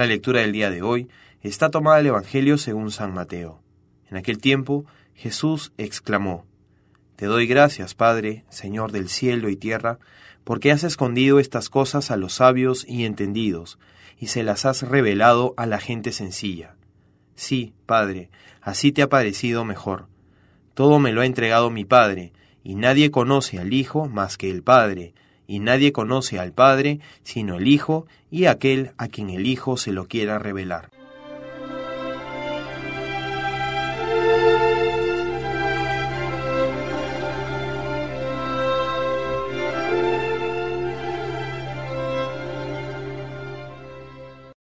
La lectura del día de hoy está tomada del Evangelio según San Mateo. En aquel tiempo, Jesús exclamó: Te doy gracias, Padre, Señor del cielo y tierra, porque has escondido estas cosas a los sabios y entendidos, y se las has revelado a la gente sencilla. Sí, Padre, así te ha parecido mejor. Todo me lo ha entregado mi Padre, y nadie conoce al Hijo más que el Padre, y nadie conoce al Padre sino el Hijo y aquel a quien el Hijo se lo quiera revelar.